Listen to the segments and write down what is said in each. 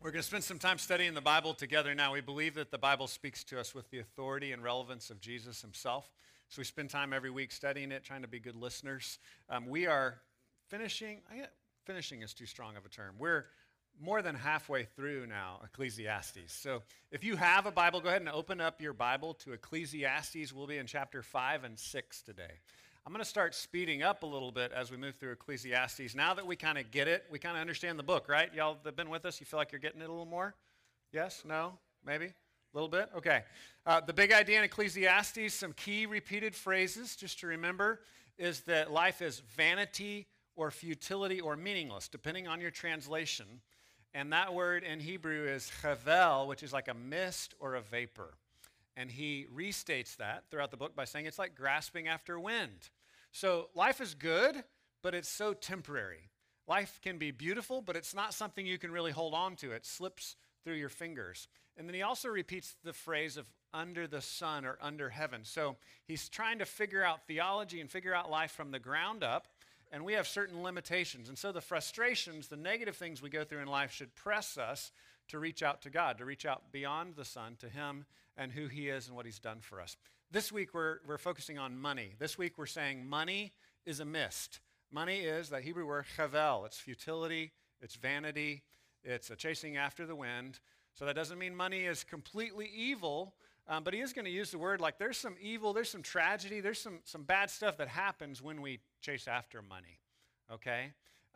We're going to spend some time studying the Bible together now. We believe that the Bible speaks to us with the authority and relevance of Jesus himself. So we spend time every week studying it, trying to be good listeners. We are finishing is too strong of a term. We're more than halfway through now Ecclesiastes. So if you have a Bible, go ahead and open up your Bible to Ecclesiastes. We'll be in chapter 5 and 6 today. I'm going to start speeding up a little bit as we move through Ecclesiastes. Now that we kind of get it, we kind of understand the book, right? Y'all that have been with us, you feel like you're getting it a little more? Yes? No? Maybe? A little bit? Okay. The big idea in Ecclesiastes, some key repeated phrases just to remember, is that life is vanity or futility or meaningless, depending on your translation. And that word in Hebrew is chavel, which is like a mist or a vapor. And he restates that throughout the book by saying it's like grasping after wind. So life is good, but it's so temporary. Life can be beautiful, but it's not something you can really hold on to. It slips through your fingers. And then he also repeats the phrase of under the sun or under heaven. So he's trying to figure out theology and figure out life from the ground up. And we have certain limitations. And so the frustrations, the negative things we go through in life should press us to reach out to God, to reach out beyond the sun to him and who he is and what he's done for us. This week we're focusing on money. This week we're saying money is a mist. Money is that Hebrew word chavel. It's futility, it's vanity, it's a chasing after the wind. So that doesn't mean money is completely evil, but he is going to use the word like there's some evil, there's some tragedy, there's some bad stuff that happens when we chase after money, okay?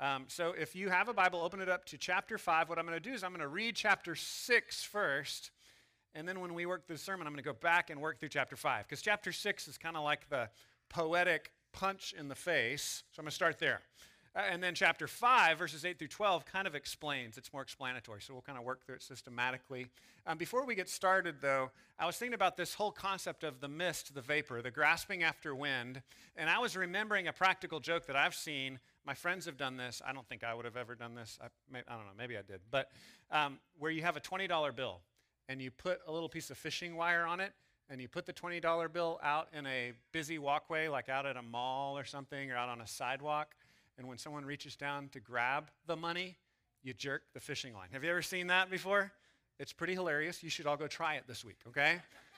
So if you have a Bible, open it up to chapter 5. What I'm going to do is I'm going to read chapter 6 first, and then when we work through the sermon, I'm going to go back and work through chapter 5, because chapter 6 is kind of like the poetic punch in the face, so I'm going to start there. And then chapter 5, verses 8 through 12, kind of explains. It's more explanatory, so we'll kind of work through it systematically. Before we get started, though, I was thinking about this whole concept of the mist, the vapor, the grasping after wind, and I was remembering a practical joke that I've seen. My friends have done this. I don't think I would have ever done this. I don't know, maybe I did. But where you have a $20 bill, and you put a little piece of fishing wire on it, and you put the $20 bill out in a busy walkway, like out at a mall or something, or out on a sidewalk, and when someone reaches down to grab the money, you jerk the fishing line. Have you ever seen that before? It's pretty hilarious. You should all go try it this week, okay?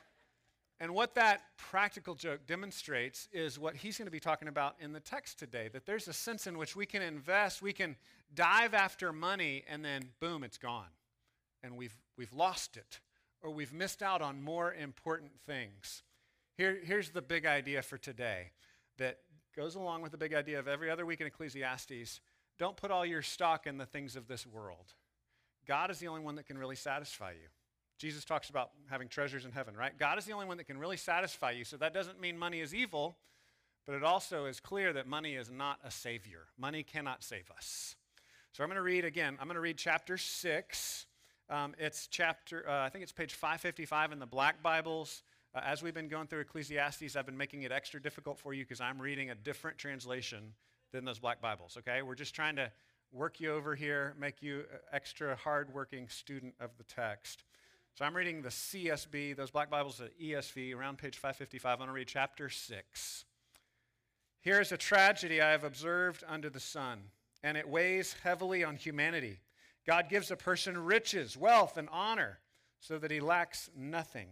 And what that practical joke demonstrates is what he's going to be talking about in the text today, that there's a sense in which we can invest, we can dive after money, and then boom, it's gone. And we've lost it, or we've missed out on more important things. Here's the big idea for today that goes along with the big idea of every other week in Ecclesiastes. Don't put all your stock in the things of this world. God is the only one that can really satisfy you. Jesus talks about having treasures in heaven, right? God is the only one that can really satisfy you. So that doesn't mean money is evil, but it also is clear that money is not a savior. Money cannot save us. So I'm going to read again. I'm going to read chapter 6. It's chapter, I think it's page 555 in the Black Bibles. As we've been going through Ecclesiastes, I've been making it extra difficult for you because I'm reading a different translation than those Black Bibles, okay? We're just trying to work you over here, make you an extra hardworking student of the text. So I'm reading the CSB, those Black Bibles, the ESV, around page 555. I'm going to read chapter 6. Here is a tragedy I have observed under the sun, and it weighs heavily on humanity. God gives a person riches, wealth, and honor so that he lacks nothing.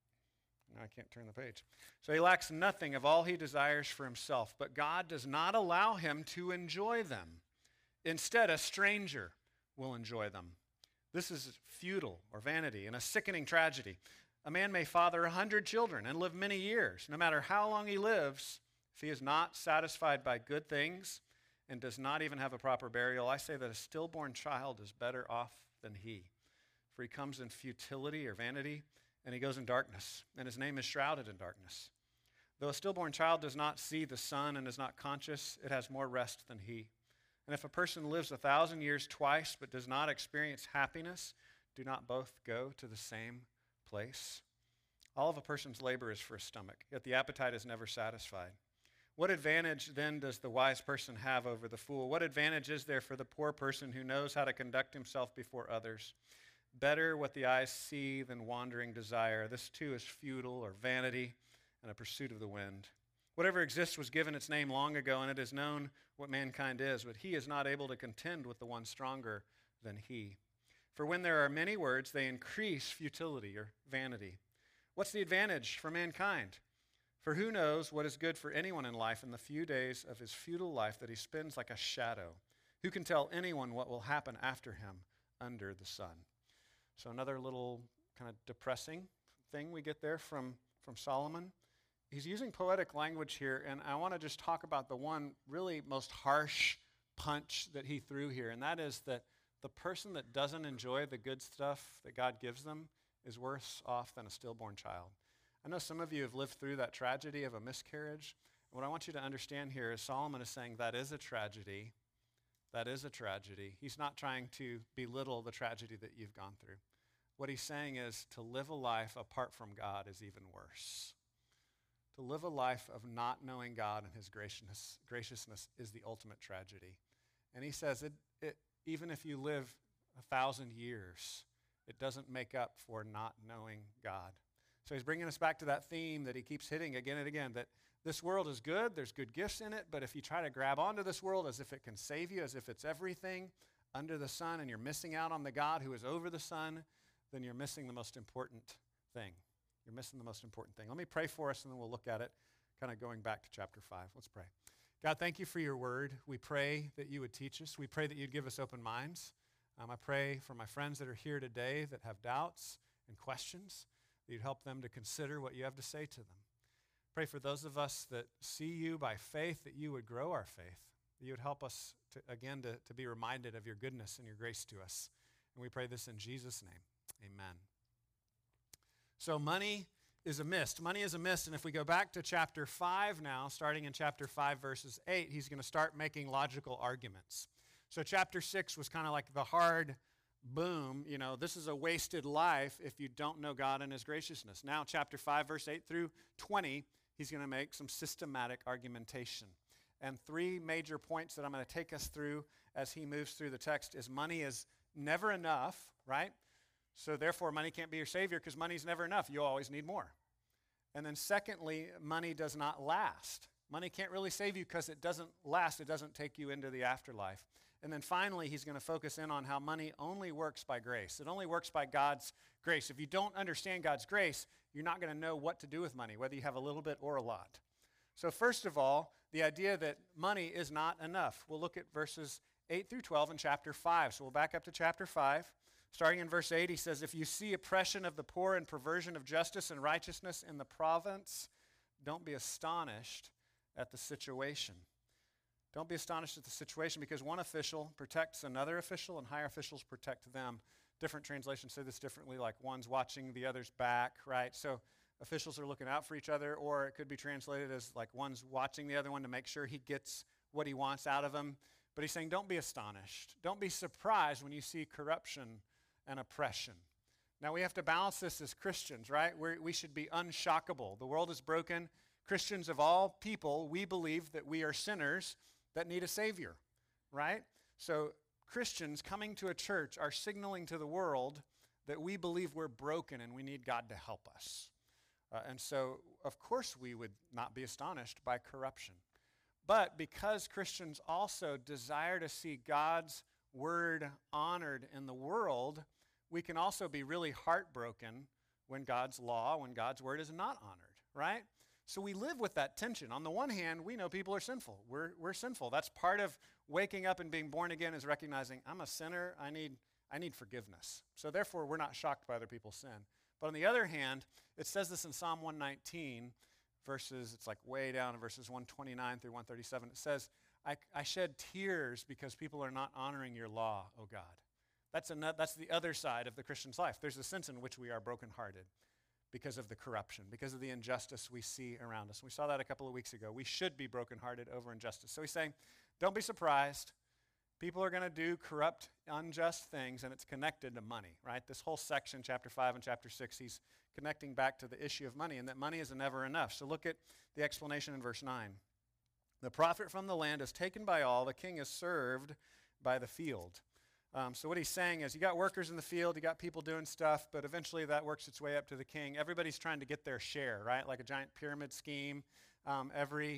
I can't turn the page. So he lacks nothing of all he desires for himself, but God does not allow him to enjoy them. Instead, a stranger will enjoy them. This is futile or vanity and a sickening tragedy. A man may father 100 children and live many years. No matter how long he lives, if he is not satisfied by good things and does not even have a proper burial, I say that a stillborn child is better off than he. For he comes in futility or vanity, and he goes in darkness, and his name is shrouded in darkness. Though a stillborn child does not see the sun and is not conscious, it has more rest than he. And if a person lives 1,000 years twice but does not experience happiness, do not both go to the same place? All of a person's labor is for his stomach, yet the appetite is never satisfied. What advantage then does the wise person have over the fool? What advantage is there for the poor person who knows how to conduct himself before others? Better what the eyes see than wandering desire. This too is futile or vanity and a pursuit of the wind. Whatever exists was given its name long ago, and it is known what mankind is, but he is not able to contend with the one stronger than he. For when there are many words, they increase futility or vanity. What's the advantage for mankind? For who knows what is good for anyone in life in the few days of his futile life that he spends like a shadow? Who can tell anyone what will happen after him under the sun? So another little kind of depressing thing we get there from Solomon. He's using poetic language here, and I want to just talk about the one really most harsh punch that he threw here, and that is that the person that doesn't enjoy the good stuff that God gives them is worse off than a stillborn child. I know some of you have lived through that tragedy of a miscarriage. And what I want you to understand here is Solomon is saying that is a tragedy. That is a tragedy. He's not trying to belittle the tragedy that you've gone through. What he's saying is to live a life apart from God is even worse. To live a life of not knowing God and his graciousness is the ultimate tragedy. And he says even if you live 1,000 years, it doesn't make up for not knowing God. So he's bringing us back to that theme that he keeps hitting again and again, that this world is good, there's good gifts in it, but if you try to grab onto this world as if it can save you, as if it's everything under the sun, and you're missing out on the God who is over the sun, then you're missing the most important thing. You're missing the most important thing. Let me pray for us, and then we'll look at it, kind of going back to chapter 5. Let's pray. God, thank you for your word. We pray that you would teach us. We pray that you'd give us open minds. I pray for my friends that are here today that have doubts and questions, that you'd help them to consider what you have to say to them. Pray for those of us that see you by faith, that you would grow our faith, that you would help us to be reminded of your goodness and your grace to us. And we pray this in Jesus' name. Amen. So money is a mist. Money is a mist. And if we go back to chapter 5 now, starting in chapter 5, verses 8, he's going to start making logical arguments. So chapter 6 was kind of like the hard boom. You know, this is a wasted life if you don't know God and his graciousness. Now, chapter 5, verse 8 through 20, he's going to make some systematic argumentation. And 3 major points that I'm going to take us through as he moves through the text is money is never enough, right? So therefore, money can't be your savior because money's never enough. You always need more. And then secondly, money does not last. Money can't really save you because it doesn't last. It doesn't take you into the afterlife. And then finally, he's going to focus in on how money only works by grace. It only works by God's grace. If you don't understand God's grace, you're not going to know what to do with money, whether you have a little bit or a lot. So first of all, the idea that money is not enough. We'll look at verses 8 through 12 in chapter 5. So we'll back up to chapter 5. Starting in verse 8, he says, if you see oppression of the poor and perversion of justice and righteousness in the province, don't be astonished at the situation. Don't be astonished at the situation because one official protects another official and higher officials protect them. Different translations say this differently, like one's watching the other's back, right? So officials are looking out for each other, or it could be translated as like one's watching the other one to make sure he gets what he wants out of him. But he's saying don't be astonished. Don't be surprised when you see corruption and oppression. Now we have to balance this as Christians, right? We should be unshockable. The world is broken. Christians of all people, we believe that we are sinners that need a Savior, right? So Christians coming to a church are signaling to the world that we believe we're broken and we need God to help us. And so, of course, we would not be astonished by corruption. But because Christians also desire to see God's word honored in the world, we can also be really heartbroken when God's law, when God's word is not honored, right? So we live with that tension. On the one hand, we know people are sinful. We're sinful. That's part of waking up and being born again, is recognizing I'm a sinner. I need forgiveness. So therefore, we're not shocked by other people's sin. But on the other hand, it says this in Psalm 119, it's like way down in verses 129 through 137. It says, I shed tears because people are not honoring your law, O God. That's the other side of the Christian's life. There's a sense in which we are brokenhearted because of the corruption, because of the injustice we see around us. We saw that a couple of weeks ago. We should be brokenhearted over injustice. So he's saying, don't be surprised. People are going to do corrupt, unjust things, and it's connected to money, right? This whole section, chapter 5 and chapter 6, he's connecting back to the issue of money, and that money is never enough. So look at the explanation in verse 9. The profit from the land is taken by all. The king is served by the field. So what he's saying is you got workers in the field, you got people doing stuff, but eventually that works its way up to the king. Everybody's trying to get their share, right? Like a giant pyramid scheme. Every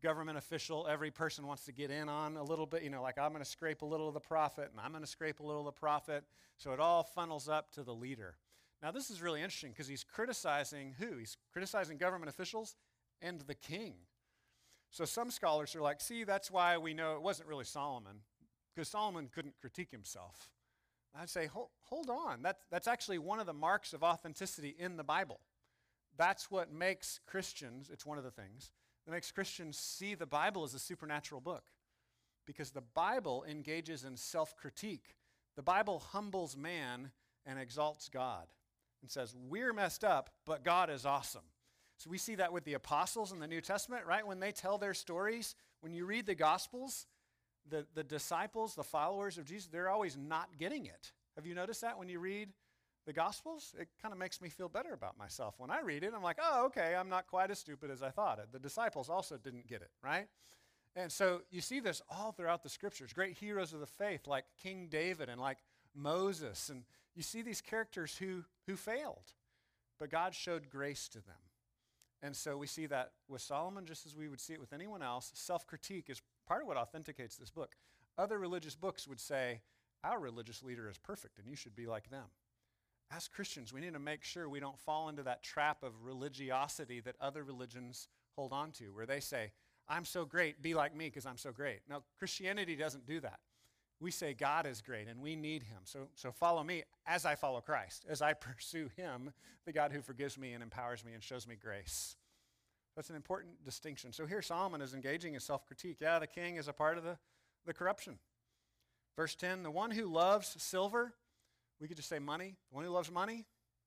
government official every person wants to get in on a little bit, like I'm going to scrape a little of the profit and I'm going to scrape a little of the profit. So it all funnels up to the leader. Now this is really interesting because he's criticizing who? He's criticizing government officials and the king. So some scholars are like, see, that's why we know it wasn't really Solomon, because Solomon couldn't critique himself. I'd say, hold on. That's actually one of the marks of authenticity in the Bible. That's what makes Christians, it's one of the things, that makes Christians see the Bible as a supernatural book. Because the Bible engages in self-critique. The Bible humbles man and exalts God and says, we're messed up, but God is awesome. So we see that with the apostles in the New Testament, right? When they tell their stories, when you read the Gospels, the disciples, the followers of Jesus, they're always not getting it. Have you noticed that when you read the Gospels? It kind of makes me feel better about myself. When I read it, I'm like, oh, okay, I'm not quite as stupid as I thought. The disciples also didn't get it, right? And so you see this all throughout the Scriptures. Great heroes of the faith like King David and like Moses. And you see these characters who failed, but God showed grace to them. And so we see that with Solomon, just as we would see it with anyone else. Self-critique is part of what authenticates this book. Other religious books would say, our religious leader is perfect and you should be like them. As Christians, we need to make sure we don't fall into that trap of religiosity that other religions hold on to, where they say, I'm so great, be like me because I'm so great. Now, Christianity doesn't do that. We say God is great and we need him. So follow me as I follow Christ, as I pursue him, the God who forgives me and empowers me and shows me grace. That's an important distinction. So here Solomon is engaging in self-critique. Yeah, the king is a part of the corruption. Verse 10, the one who loves silver, we could just say money. The one who loves money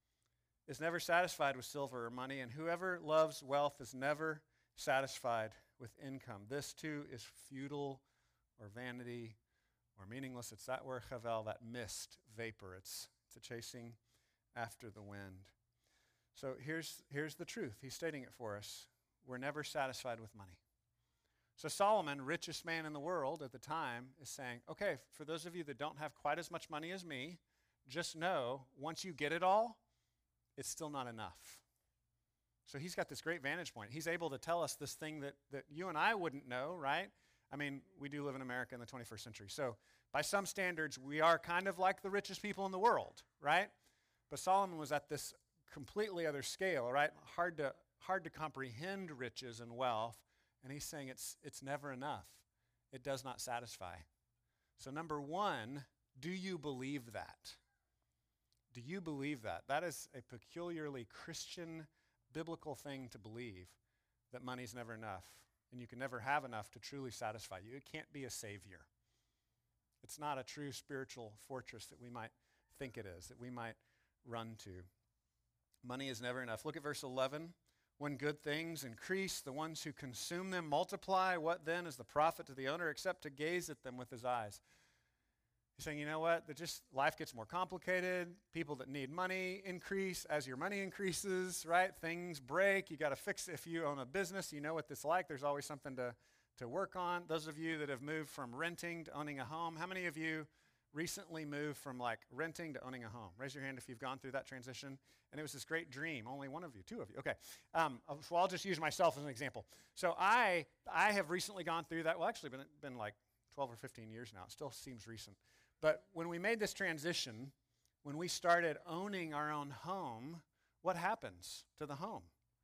is never satisfied with silver or money, and whoever loves wealth is never satisfied with income. This too is futile or vanity or meaningless. It's that word chavel, that mist, vapor. It's a chasing after the wind. So here's the truth. He's stating it for us. We're never satisfied with money. So Solomon, richest man in the world at the time, is saying, okay, for those of you that don't have quite as much money as me, just know once you get it all, it's still not enough. So he's got this great vantage point. He's able to tell us this thing that you and I wouldn't know, right? I mean, we do live in America in the 21st century. So by some standards, we are kind of like the richest people in the world, right? But Solomon was at this completely other scale, right? Hard to comprehend riches and wealth. And he's saying it's never enough. It does not satisfy. So number one, do you believe that? Do you believe that? That is a peculiarly Christian, biblical thing to believe, that money's never enough. And you can never have enough to truly satisfy you. It can't be a savior. It's not a true spiritual fortress that we might think it is, that we might run to. Money is never enough. Look at verse 11. When good things increase, the ones who consume them multiply. What then is the profit to the owner except to gaze at them with his eyes? He's saying, you know what? Life gets more complicated. People that need money increase as your money increases, right? Things break. You got to fix it. If you own a business, you know what this is like. There's always something to work on. Those of you that have moved from renting to owning a home, how many of you recently moved from like renting to owning a home? Raise your hand if you've gone through that transition. And it was this great dream. Only one of you, two of you. Okay. So I'll just use myself as an example. So I have recently gone through that. Well, actually, been like 12 or 15 years now. It still seems recent. But when we made this transition, when we started owning our own home, what happens to the home?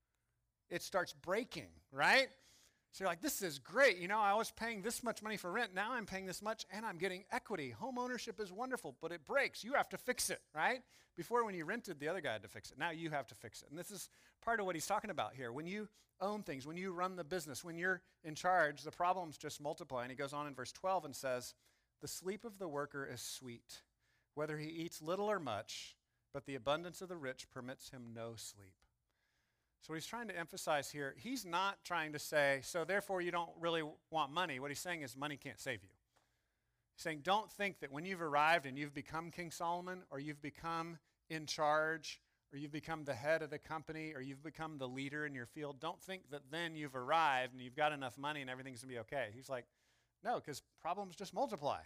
It starts breaking, right? So you're like, this is great. You know, I was paying this much money for rent. Now I'm paying this much, and I'm getting equity. Home ownership is wonderful, but it breaks. You have to fix it, right? Before, when you rented, the other guy had to fix it. Now you have to fix it. And this is part of what he's talking about here. When you own things, when you run the business, when you're in charge, the problems just multiply. And he goes on in verse 12 and says, the sleep of the worker is sweet, whether he eats little or much, but the abundance of the rich permits him no sleep. So what he's trying to emphasize here, he's not trying to say, so therefore you don't really want money. What he's saying is money can't save you. He's saying don't think that when you've arrived and you've become King Solomon, or you've become in charge, or you've become the head of the company, or you've become the leader in your field, don't think that then you've arrived and you've got enough money and everything's going to be okay. He's like, no, because problems just multiply.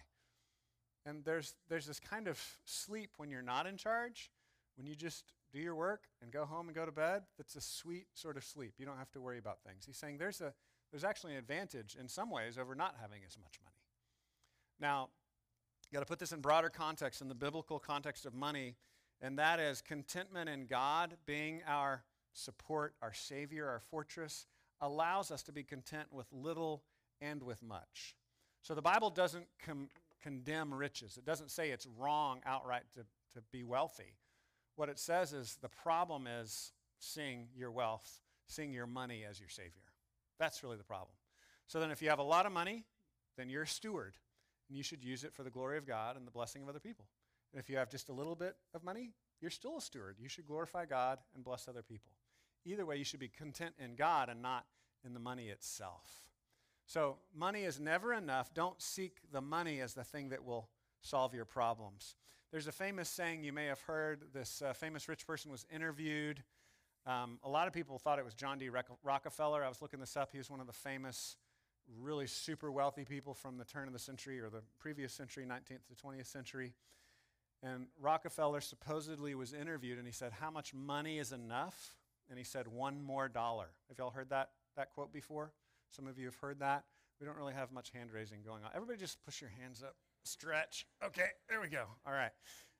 And there's this kind of sleep when you're not in charge, when you just do your work and go home and go to bed. That's a sweet sort of sleep. You don't have to worry about things. He's saying there's there's actually an advantage in some ways over not having as much money. Now, you got to put this in broader context, in the biblical context of money, and that is contentment in God being our support, our Savior, our fortress, allows us to be content with little and with much. So the Bible doesn't condemn riches. It doesn't say it's wrong outright to be wealthy. What it says is the problem is seeing your wealth, seeing your money as your Savior. That's really the problem. So then if you have a lot of money, then you're a steward, and you should use it for the glory of God and the blessing of other people. And if you have just a little bit of money, you're still a steward. You should glorify God and bless other people. Either way, you should be content in God and not in the money itself. So money is never enough. Don't seek the money as the thing that will solve your problems. There's a famous saying you may have heard. This famous rich person was interviewed. A lot of people thought it was John D. Rockefeller. I was looking this up. He was one of the famous, really super wealthy people from the turn of the century or the previous century, 19th to 20th century. And Rockefeller supposedly was interviewed, and he said, "How much money is enough?" And he said, "$1 more." Have y'all heard that quote before? Some of you have heard that. We don't really have much hand raising going on. Everybody just push your hands up. Stretch. Okay, there we go. All right.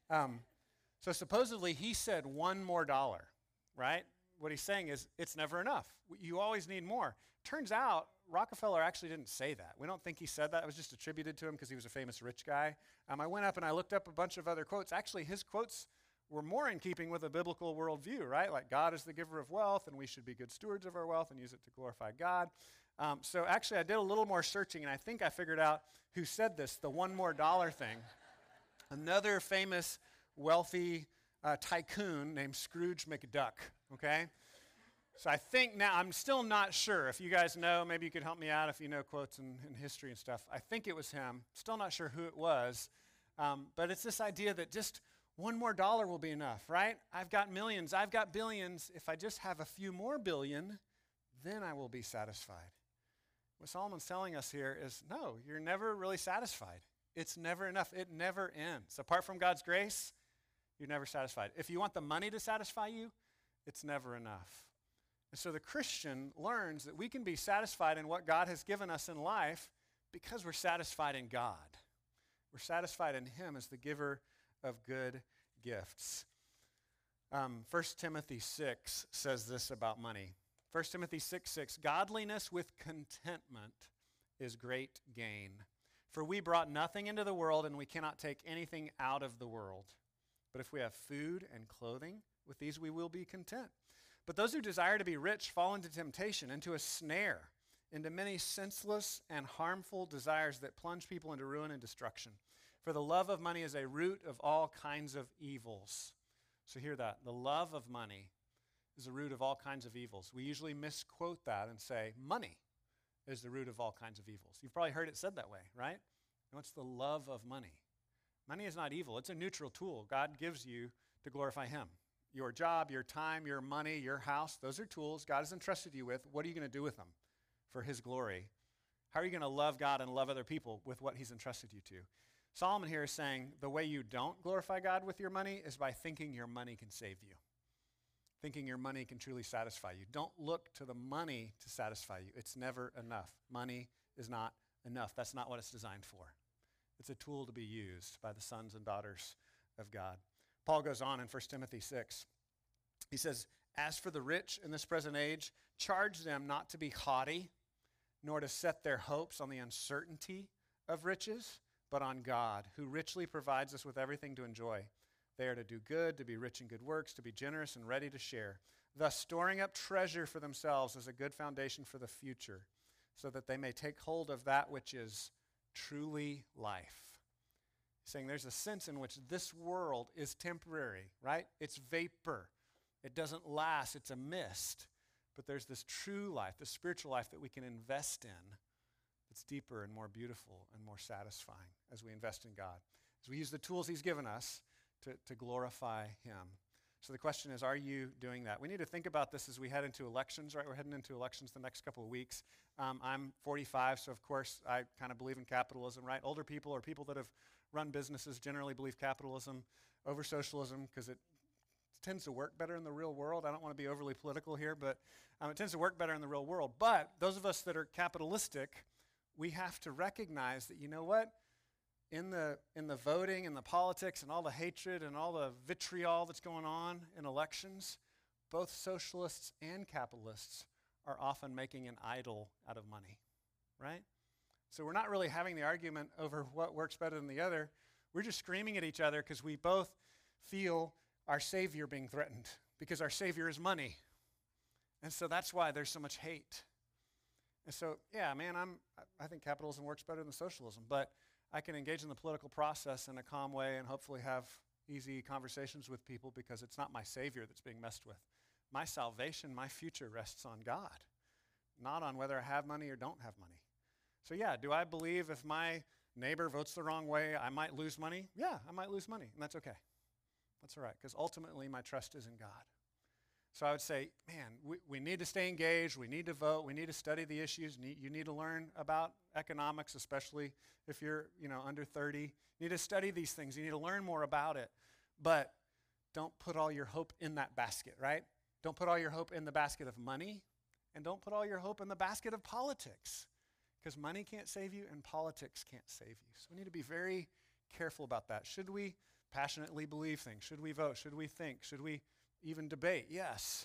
So supposedly he said $1 more, right? What he's saying is it's never enough. You always need more. Turns out Rockefeller actually didn't say that. We don't think he said that. It was just attributed to him because he was a famous rich guy. I went up and I looked up a bunch of other quotes. Actually, his quotes were more in keeping with a biblical worldview, right? Like God is the giver of wealth, and we should be good stewards of our wealth and use it to glorify God. So actually, I did a little more searching, and I think I figured out who said this, the $1 more thing. Another famous wealthy tycoon named Scrooge McDuck, okay? So I think now, I'm still not sure. If you guys know, maybe you could help me out if you know quotes in history and stuff. I think it was him. Still not sure who it was. But it's this idea that just $1 more will be enough, right? I've got millions. I've got billions. If I just have a few more billion, then I will be satisfied. What Solomon's telling us here is, no, you're never really satisfied. It's never enough. It never ends. Apart from God's grace, you're never satisfied. If you want the money to satisfy you, it's never enough. And so the Christian learns that we can be satisfied in what God has given us in life because we're satisfied in God. We're satisfied in Him as the giver of good gifts. 1 Timothy 6 says this about money. 1 Timothy 6:6, godliness with contentment is great gain. For we brought nothing into the world, and we cannot take anything out of the world. But if we have food and clothing, with these we will be content. But those who desire to be rich fall into temptation, into a snare, into many senseless and harmful desires that plunge people into ruin and destruction. For the love of money is a root of all kinds of evils. So hear that. The love of money is the root of all kinds of evils. We usually misquote that and say money is the root of all kinds of evils. You've probably heard it said that way, right? And what's the love of money? Money is not evil. It's a neutral tool God gives you to glorify Him. Your job, your time, your money, your house, those are tools God has entrusted you with. What are you going to do with them for His glory? How are you going to love God and love other people with what He's entrusted you to? Solomon here is saying the way you don't glorify God with your money is by thinking your money can save you. Thinking your money can truly satisfy you. Don't look to the money to satisfy you. It's never enough. Money is not enough. That's not what it's designed for. It's a tool to be used by the sons and daughters of God. Paul goes on in 1 Timothy 6. He says, as for the rich in this present age, charge them not to be haughty, nor to set their hopes on the uncertainty of riches, but on God, who richly provides us with everything to enjoy. They are to do good, to be rich in good works, to be generous and ready to share, thus storing up treasure for themselves as a good foundation for the future, so that they may take hold of that which is truly life. He's saying there's a sense in which this world is temporary, right? It's vapor. It doesn't last. It's a mist. But there's this true life, the spiritual life that we can invest in that's deeper and more beautiful and more satisfying as we invest in God, as we use the tools He's given us to glorify Him. So the question is, are you doing that? We need to think about this as we head into elections, right? We're heading into elections the next couple of weeks. I'm 45, so of course I kind of believe in capitalism, right? Older people or people that have run businesses generally believe capitalism over socialism because it's tends to work better in the real world. I don't want to be overly political here, but it tends to work better in the real world. But those of us that are capitalistic, we have to recognize that, you know what? In the voting and the politics and all the hatred and all the vitriol that's going on in elections, both socialists and capitalists are often making an idol out of money, right? So we're not really having the argument over what works better than the other. We're just screaming at each other because we both feel our Savior being threatened, because our Savior is money. And so that's why there's so much hate. And so, yeah, man, I think capitalism works better than socialism, but I can engage in the political process in a calm way and hopefully have easy conversations with people because it's not my Savior that's being messed with. My salvation, my future rests on God, not on whether I have money or don't have money. So yeah, do I believe if my neighbor votes the wrong way, I might lose money? Yeah, I might lose money, and that's okay. That's all right, because ultimately my trust is in God. So I would say, man, we need to stay engaged. We need to vote. We need to study the issues. You need to learn about economics, especially if you're under 30. You need to study these things. You need to learn more about it. But don't put all your hope in that basket, right? Don't put all your hope in the basket of money, and don't put all your hope in the basket of politics, because money can't save you and politics can't save you. So we need to be very careful about that. Should we passionately believe things? Should we vote? Should we think? Should we even debate? Yes.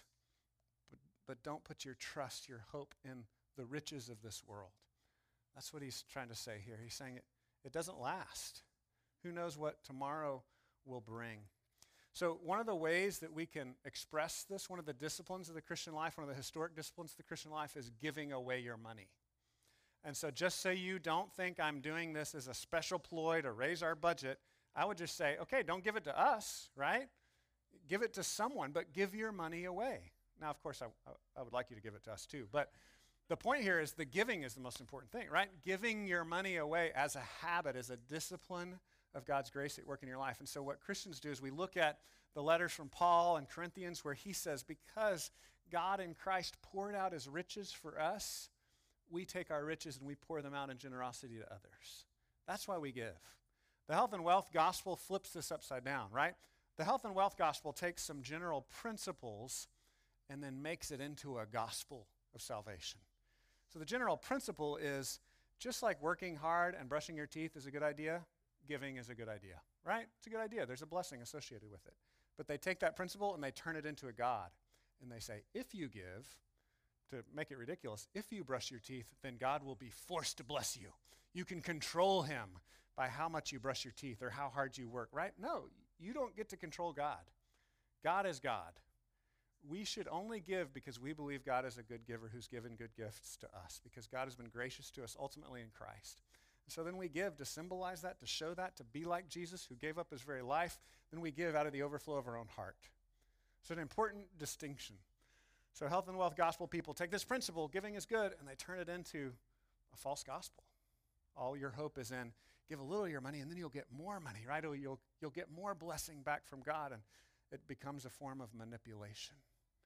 But don't put your trust, your hope in the riches of this world. That's what he's trying to say here. He's saying it doesn't last. Who knows what tomorrow will bring? So one of the ways that we can express this, one of the disciplines of the Christian life, one of the historic disciplines of the Christian life is giving away your money. And so just so you don't think I'm doing this as a special ploy to raise our budget, I would just say, okay, don't give it to us, right? Give it to someone, but give your money away. Now, of course, I would like you to give it to us too, but the point here is the giving is the most important thing, right? Giving your money away as a habit, as a discipline of God's grace at work in your life. And so what Christians do is we look at the letters from Paul and Corinthians where he says, because God in Christ poured out his riches for us, we take our riches and we pour them out in generosity to others. That's why we give. The health and wealth gospel flips this upside down, right? The health and wealth gospel takes some general principles and then makes it into a gospel of salvation. So the general principle is just like working hard and brushing your teeth is a good idea, giving is a good idea, right? It's a good idea. There's a blessing associated with it. But they take that principle and they turn it into a God. And they say, if you give, to make it ridiculous, if you brush your teeth, then God will be forced to bless you. You can control him by how much you brush your teeth or how hard you work, right? No, you don't get to control God. God is God. We should only give because we believe God is a good giver who's given good gifts to us, because God has been gracious to us ultimately in Christ. And so then we give to symbolize that, to show that, to be like Jesus who gave up his very life. Then we give out of the overflow of our own heart. It's an important distinction. So health and wealth gospel people take this principle, giving is good, and they turn it into a false gospel. All your hope is in give a little of your money and then you'll get more money, right? Or you'll get more blessing back from God, and it becomes a form of manipulation.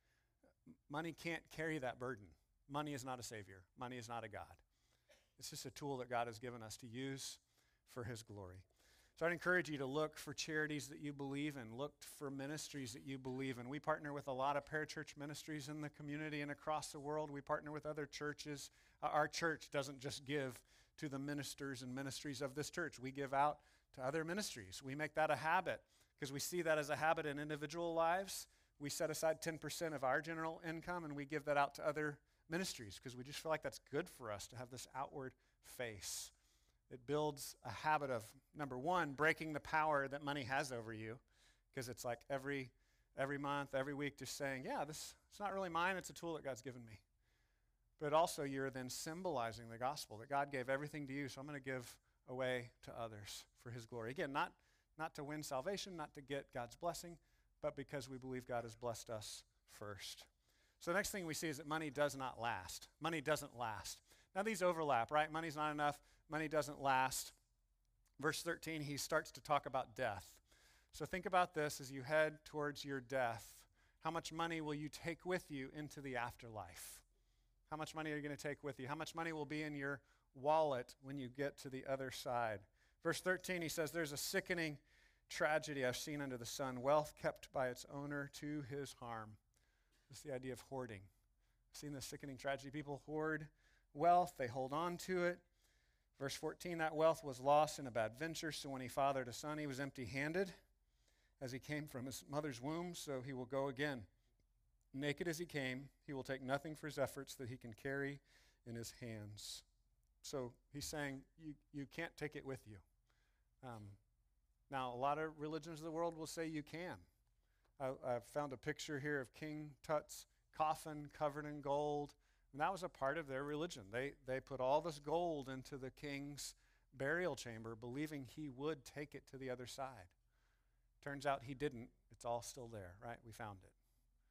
Money can't carry that burden. Money is not a savior. Money is not a God. It's just a tool that God has given us to use for his glory. So I'd encourage you to look for charities that you believe in, look for ministries that you believe in. We partner with a lot of parachurch ministries in the community and across the world. We partner with other churches. Our church doesn't just give to the ministers and ministries of this church. We give out to other ministries. We make that a habit because we see that as a habit in individual lives. We set aside 10% of our general income and we give that out to other ministries because we just feel like that's good for us to have this outward face. It builds a habit of, number one, breaking the power that money has over you, because it's like every month, every week, just saying, yeah, it's not really mine, it's a tool that God's given me. But also you're then symbolizing the gospel, that God gave everything to you, so I'm going to give away to others for his glory. Again, not to win salvation, not to get God's blessing, but because we believe God has blessed us first. So the next thing we see is that money does not last. Money doesn't last. Now these overlap, right? Money's not enough. Money doesn't last. Verse 13, he starts to talk about death. So think about this as you head towards your death. How much money will you take with you into the afterlife? How much money are you going to take with you? How much money will be in your wallet when you get to the other side? Verse 13, he says, there's a sickening tragedy I've seen under the sun, wealth kept by its owner to his harm. That's the idea of hoarding. I've seen this sickening tragedy. People hoard wealth, they hold on to it. Verse 14, that wealth was lost in a bad venture, so when he fathered a son, he was empty-handed. As he came from his mother's womb, so he will go again. Naked as he came, he will take nothing for his efforts that he can carry in his hands. So he's saying you can't take it with you. Now, a lot of religions of the world will say you can. I found a picture here of King Tut's coffin covered in gold. And that was a part of their religion. They put all this gold into the king's burial chamber, believing he would take it to the other side. Turns out he didn't. It's all still there, right? We found it.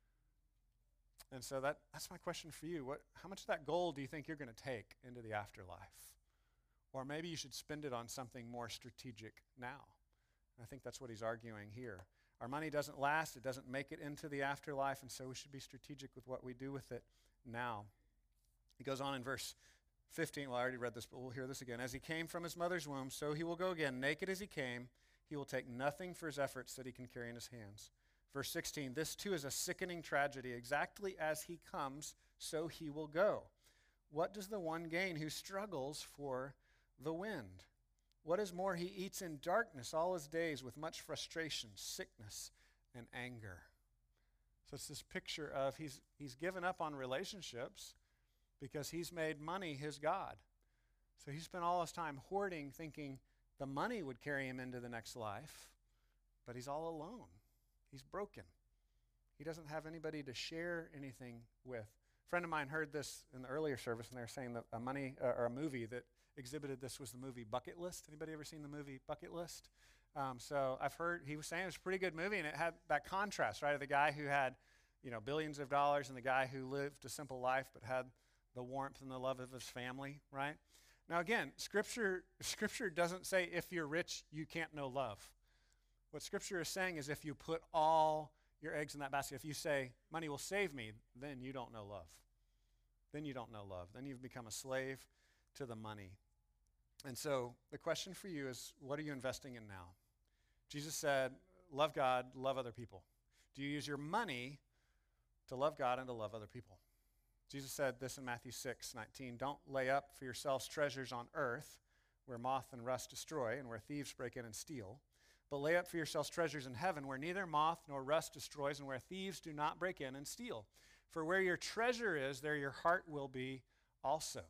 And so that's my question for you. How much of that gold do you think you're going to take into the afterlife? Or maybe you should spend it on something more strategic now. And I think that's what he's arguing here. Our money doesn't last. It doesn't make it into the afterlife, and so we should be strategic with what we do with it now. He goes on in verse 15. Well, I already read this, but we'll hear this again. As he came from his mother's womb, so he will go again. Naked as he came, he will take nothing for his efforts that he can carry in his hands. Verse 16, this too is a sickening tragedy. Exactly as he comes, so he will go. What does the one gain who struggles for the wind? What is more, he eats in darkness all his days with much frustration, sickness, and anger. So it's this picture of he's given up on relationships because he's made money his God. So he spent all his time hoarding, thinking the money would carry him into the next life, but he's all alone. He's broken. He doesn't have anybody to share anything with. A friend of mine heard this in the earlier service, and they were saying that a movie that exhibited this was the movie Bucket List. Anybody ever seen the movie Bucket List? So I've heard, he was saying it was a pretty good movie, and it had that contrast, right, of the guy who had, billions of dollars and the guy who lived a simple life but had the warmth and the love of his family, right? Now again, Scripture doesn't say if you're rich, you can't know love. What Scripture is saying is if you put all your eggs in that basket, if you say, money will save me, then you don't know love. Then you don't know love. Then you've become a slave to the money. And so the question for you is, what are you investing in now? Jesus said, love God, love other people. Do you use your money to love God and to love other people? Jesus said this in Matthew 6:19, don't lay up for yourselves treasures on earth where moth and rust destroy and where thieves break in and steal, but lay up for yourselves treasures in heaven where neither moth nor rust destroys and where thieves do not break in and steal. For where your treasure is, there your heart will be also.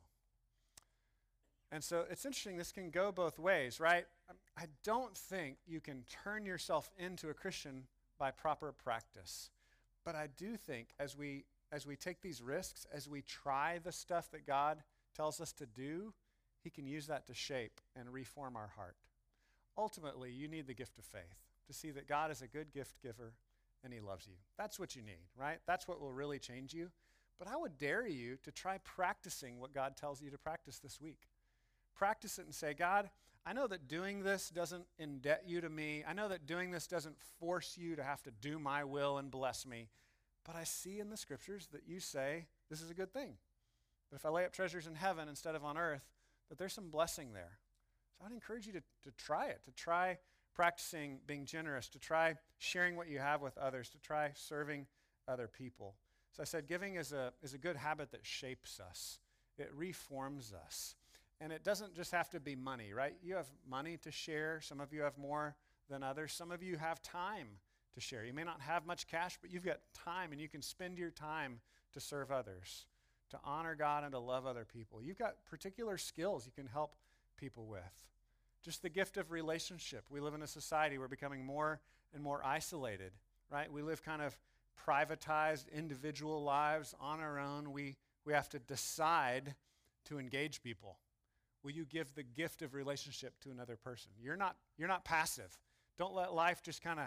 And so it's interesting, this can go both ways, right? I don't think you can turn yourself into a Christian by proper practice. But I do think as we take these risks, as we try the stuff that God tells us to do, he can use that to shape and reform our heart. Ultimately, you need the gift of faith to see that God is a good gift giver and he loves you. That's what you need, right? That's what will really change you. But I would dare you to try practicing what God tells you to practice this week. Practice it and say, God, I know that doing this doesn't indebt you to me. I know that doing this doesn't force you to have to do my will and bless me. But I see in the Scriptures that you say this is a good thing. That if I lay up treasures in heaven instead of on earth, that there's some blessing there. So I'd encourage you to try it, to try practicing being generous, to try sharing what you have with others, to try serving other people. So I said giving is a good habit that shapes us. It reforms us. And it doesn't just have to be money, right? You have money to share. Some of you have more than others. Some of you have time to share. You may not have much cash, but you've got time, and you can spend your time to serve others, to honor God and to love other people. You've got particular skills you can help people with. Just the gift of relationship. We live in a society, we're becoming more and more isolated, right? We live kind of privatized individual lives on our own. We have to decide to engage people. Will you give the gift of relationship to another person? You're not passive. Don't let life just kind of,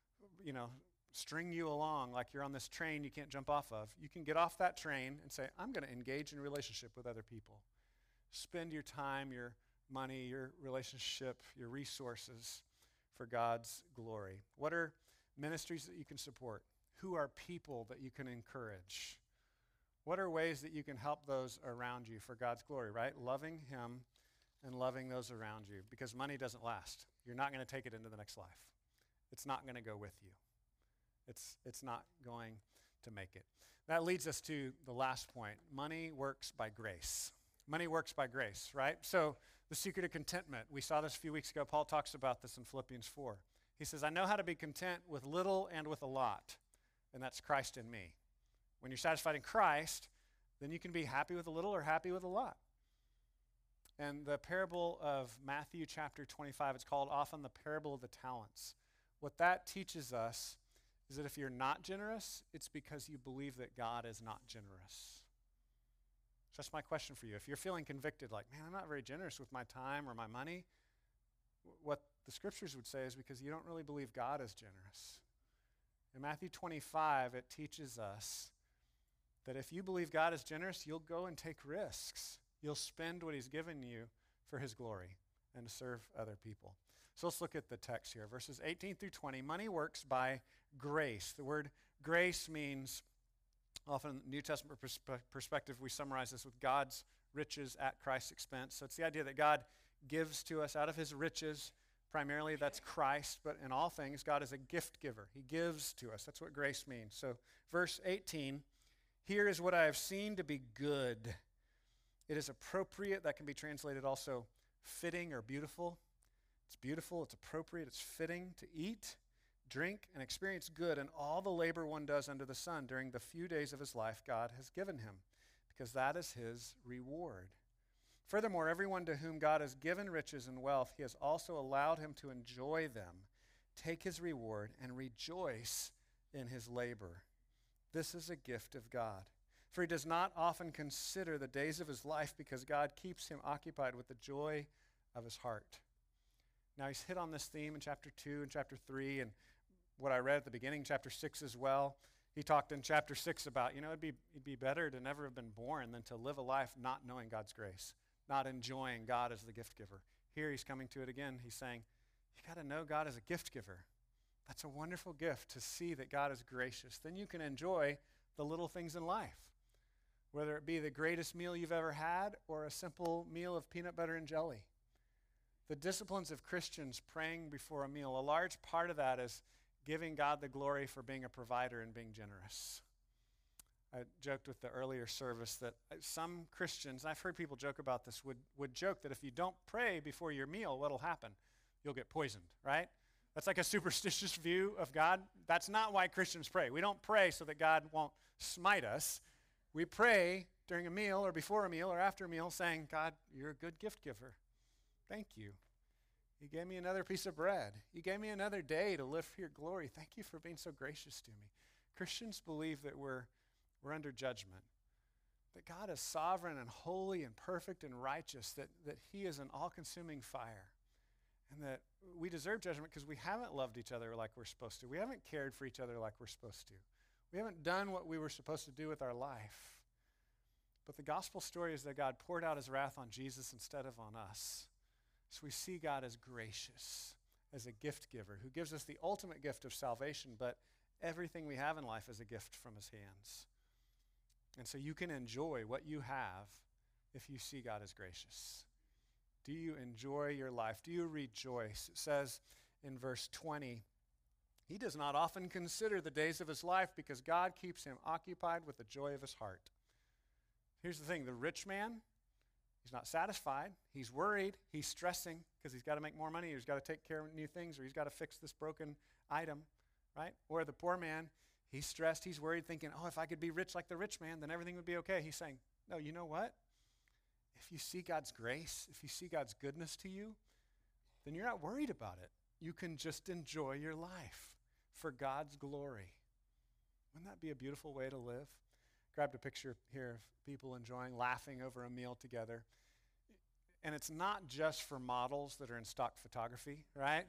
string you along like you're on this train you can't jump off of. You can get off that train and say, I'm going to engage in relationship with other people. Spend your time, your money, your relationship, your resources for God's glory. What are ministries that you can support? Who are people that you can encourage? What are ways that you can help those around you for God's glory, right? Loving him and loving those around you, because money doesn't last. You're not going to take it into the next life. it's not going to go with you. It's not going to make it. That leads us to the last point. Money works by grace. Money works by grace, right? So the secret of contentment, we saw this a few weeks ago. Paul talks about this in Philippians 4. He says, I know how to be content with little and with a lot, and that's Christ in me. When you're satisfied in Christ, then you can be happy with a little or happy with a lot. And the parable of Matthew chapter 25, it's called often the parable of the talents. What that teaches us is that if you're not generous, it's because you believe that God is not generous. So that's my question for you. If you're feeling convicted, like, man, I'm not very generous with my time or my money, what the scriptures would say is because you don't really believe God is generous. In Matthew 25, it teaches us that if you believe God is generous, you'll go and take risks. You'll spend what he's given you for his glory and to serve other people. So let's look at the text here. Verses 18 through 20. Money works by grace. The word grace means, often in the New Testament perspective, we summarize this with God's riches at Christ's expense. So it's the idea that God gives to us out of his riches. Primarily, that's Christ. But in all things, God is a gift giver. He gives to us. That's what grace means. So verse 18, here is what I have seen to be good. It is appropriate. That can be translated also fitting or beautiful. It's beautiful, it's appropriate, it's fitting to eat, drink, and experience good in all the labor one does under the sun during the few days of his life God has given him, because that is his reward. Furthermore, everyone to whom God has given riches and wealth, he has also allowed him to enjoy them, take his reward, and rejoice in his labor. This is a gift of God. For he does not often consider the days of his life, because God keeps him occupied with the joy of his heart. Now, he's hit on this theme in chapter 2 and chapter 3, and what I read at the beginning, chapter 6 as well. He talked in chapter 6 about, it'd be better to never have been born than to live a life not knowing God's grace, not enjoying God as the gift giver. Here he's coming to it again. He's saying, you got to know God as a gift giver. That's a wonderful gift to see that God is gracious. Then you can enjoy the little things in life, whether it be the greatest meal you've ever had or a simple meal of peanut butter and jelly. The disciplines of Christians praying before a meal, a large part of that is giving God the glory for being a provider and being generous. I joked with the earlier service that some Christians, and I've heard people joke about this, would joke that if you don't pray before your meal, what'll happen? You'll get poisoned, right? That's like a superstitious view of God. That's not why Christians pray. We don't pray so that God won't smite us. We pray during a meal or before a meal or after a meal saying, God, you're a good gift giver. Thank you. You gave me another piece of bread. You gave me another day to live for your glory. Thank you for being so gracious to me. Christians believe that we're under judgment, that God is sovereign and holy and perfect and righteous, that he is an all-consuming fire, and that we deserve judgment because we haven't loved each other like we're supposed to. We haven't cared for each other like we're supposed to. We haven't done what we were supposed to do with our life. But the gospel story is that God poured out his wrath on Jesus instead of on us. So we see God as gracious, as a gift giver, who gives us the ultimate gift of salvation, but everything we have in life is a gift from his hands. And so you can enjoy what you have if you see God as gracious. Do you enjoy your life? Do you rejoice? It says in verse 20, he does not often consider the days of his life because God keeps him occupied with the joy of his heart. Here's the thing, the rich man, he's not satisfied. He's worried. He's stressing because he's got to make more money. He's got to take care of new things, or he's got to fix this broken item, right? Or the poor man, he's stressed. He's worried, thinking, if I could be rich like the rich man, then everything would be okay. He's saying, no, you know what? If you see God's grace, if you see God's goodness to you, then you're not worried about it. You can just enjoy your life for God's glory. Wouldn't that be a beautiful way to live? Grabbed a picture here of people enjoying, laughing over a meal together. And it's not just for models that are in stock photography, right?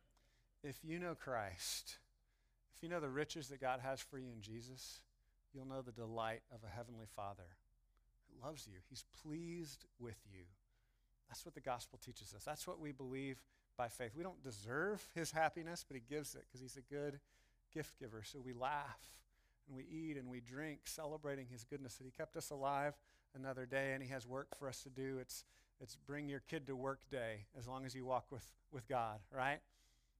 If you know Christ, if you know the riches that God has for you in Jesus, you'll know the delight of a heavenly Father who loves you. He's pleased with you. That's what the gospel teaches us. That's what we believe by faith. We don't deserve his happiness, but he gives it because he's a good gift giver. So we laugh and we eat and we drink, celebrating his goodness, that he kept us alive another day, and he has work for us to do. It's bring your kid to work day as long as you walk with God, right?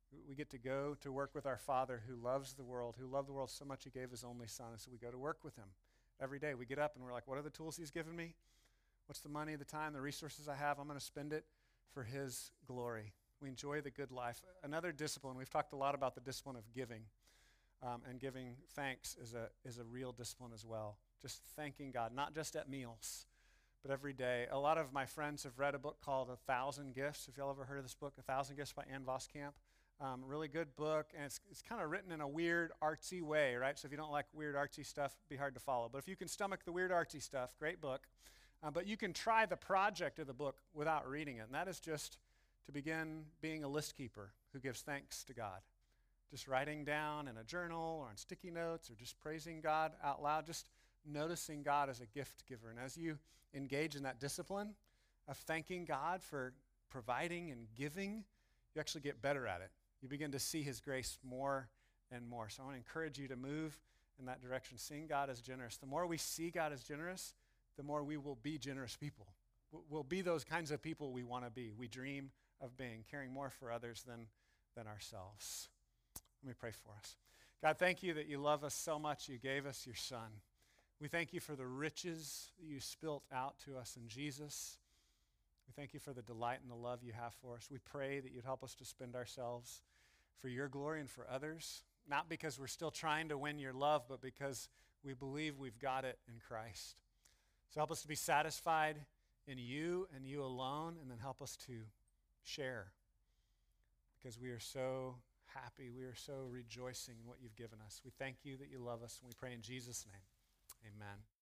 We get to go to work with our Father who loves the world, who loved the world so much he gave his only son. And so we go to work with him every day. We get up and we're like, what are the tools he's given me? What's the money, the time, the resources I have? I'm going to spend it for his glory. We enjoy the good life. Another discipline, we've talked a lot about the discipline of giving, and giving thanks is a real discipline as well. Just thanking God, not just at meals, but every day. A lot of my friends have read a book called 1,000 Gifts. Have y'all ever heard of this book, 1,000 Gifts by Ann Voskamp? Really good book, and it's kind of written in a weird, artsy way, right? So if you don't like weird, artsy stuff, it'd be hard to follow. But if you can stomach the weird, artsy stuff, great book. But you can try the project of the book without reading it, and that is just to begin being a list keeper who gives thanks to God. Just writing down in a journal or on sticky notes or just praising God out loud, just noticing God as a gift giver. And as you engage in that discipline of thanking God for providing and giving, you actually get better at it. You begin to see his grace more and more. So I want to encourage you to move in that direction, seeing God as generous. The more we see God as generous, the more we will be generous people. We'll be those kinds of people we want to be. We dream of being, caring more for others than ourselves. Let me pray for us. God, thank you that you love us so much. You gave us your son. We thank you for the riches that you spilt out to us in Jesus. We thank you for the delight and the love you have for us. We pray that you'd help us to spend ourselves for your glory and for others, not because we're still trying to win your love, but because we believe we've got it in Christ. So help us to be satisfied in you and you alone, and then help us to share, because we are so happy. We are so rejoicing in what you've given us. We thank you that you love us, and we pray in Jesus' name. Amen.